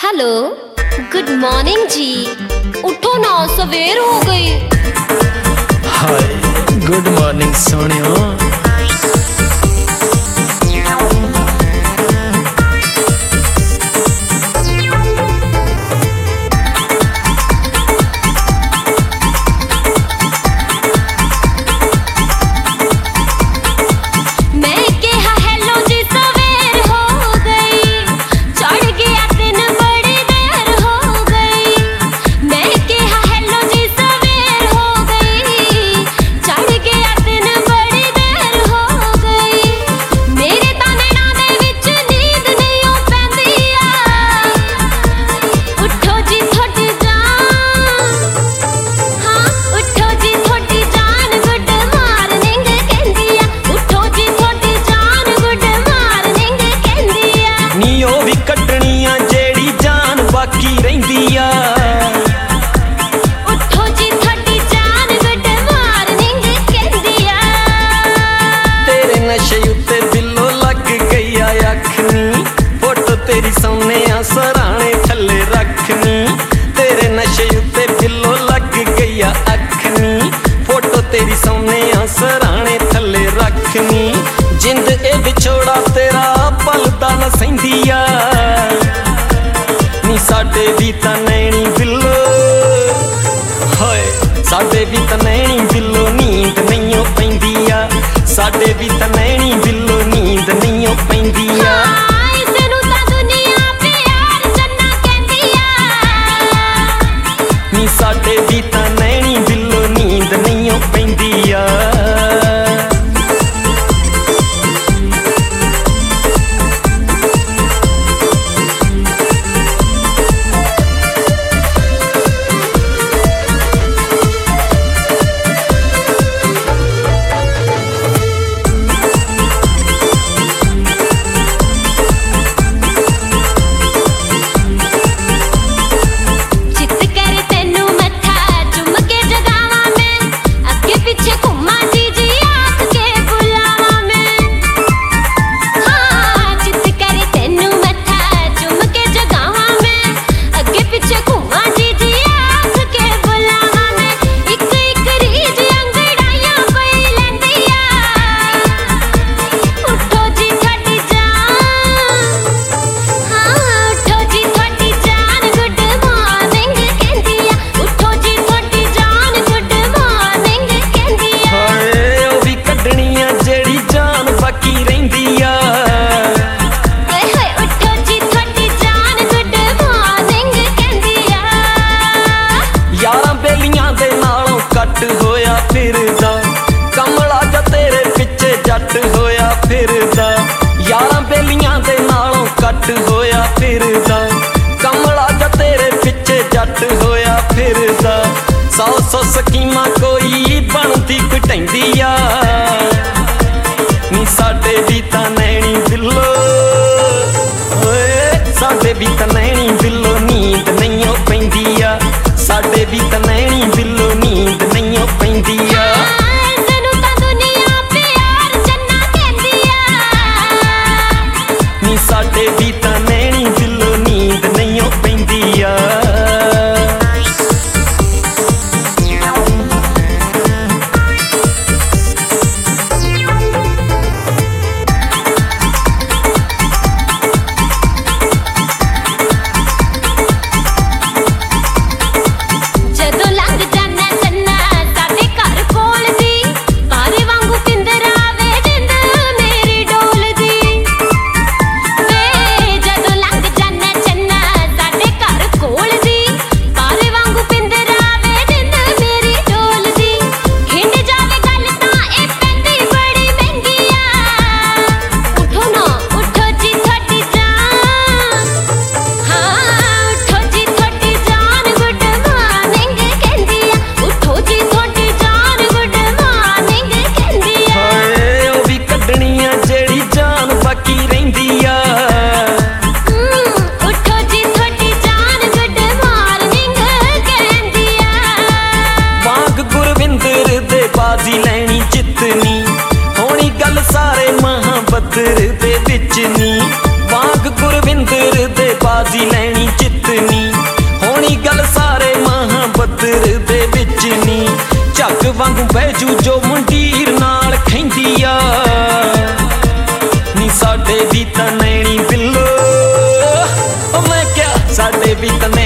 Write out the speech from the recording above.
Hello, good morning जी। उठो ना, सवेर हो गई। हाय, गुड मॉर्निंग सोनियो। तेरी सोने सराणे थले रखनी, तेरे नशे उत्ते बिलो लग गई अखनी। फोटो तेरी सोने सराणे थले रखनी। जिंद ए विछोड़ा तेरा पलदा न सहिंदिया नी, साडे भी तां नैणी बिलो होए, साडे भी तां नैणी बिलो नींद नहीं पैंदिया, साडे भी तां नैणी बिलो नींद नहीं पैंदिया। साडे भी तां नैणी बिलो नींद नहीं पैंदिया। होया फिरदा कमला जा तेरे पिछे जट होया फिरदा, यारां बेलियां दे नालों कट होया फिरदा, कमला जा तेरे पिछे जट होया फिरदा। सौ सौ स्कीमां कोई बनदी घटैंदिया नी, साडे भी तां नैणी बिलो ओए, साडे भी तां नैणी बिलो नींद नहीं पैंदिया, साडे भी तां नैणी बिलो नींद नहीं पैंदिया। नी साडे भी तां नैणी बिलो नींद नहीं पैंदिया। जदों नैनी बिल्लो, मैं क्या साडे भी तने